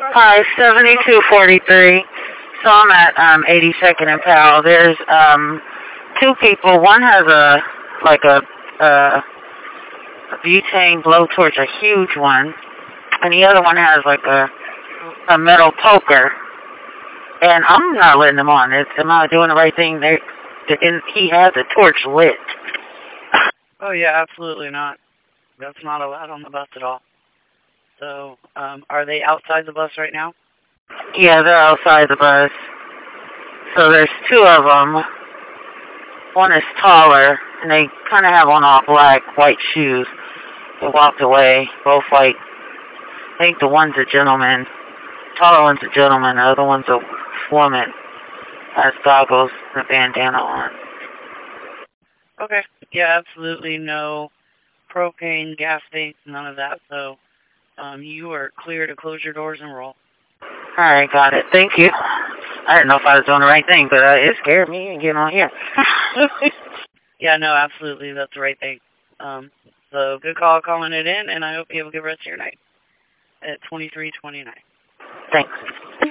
Hi, 7243. So I'm at 82nd and Powell. There's two people. One has a butane blowtorch, a huge one, and the other one has like a metal poker. And I'm not letting them on. Am I doing the right thing? He has the torch lit. Oh yeah, absolutely not. That's not allowed on the bus at all. So, are they outside the bus right now? Yeah, they're outside the bus. So there's two of them. One is taller, and they kind of have on all black, white shoes. They walked away, both like, I think the one's a gentleman. Taller one's a gentleman, the other one's a woman. Has goggles and a bandana on. Okay. Yeah, absolutely no propane, gas vapes, none of that. So, you are clear to close your doors and roll. Alright, got it. Thank you. I didn't know if I was doing the right thing, but it scared me getting on here. Yeah, no, absolutely. That's the right thing. So good call calling it in, and I hope you have a good rest of your night at 23:29. Thanks.